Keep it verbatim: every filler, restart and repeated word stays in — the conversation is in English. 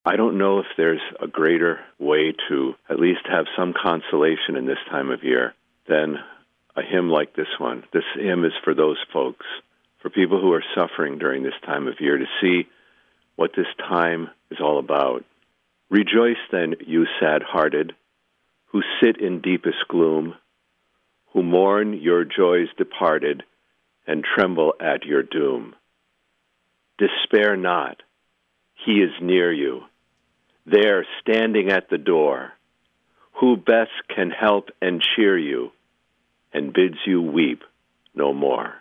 I don't know if there's a greater way to at least have some consolation in this time of year than a hymn like this one. This hymn is for those folks, for people who are suffering during this time of year, to see what this time is all about. Rejoice then, you sad-hearted, who sit in deepest gloom, who mourn your joys departed and tremble at your doom. Despair not, he is near you, there standing at the door, who best can help and cheer you, and bids you weep no more.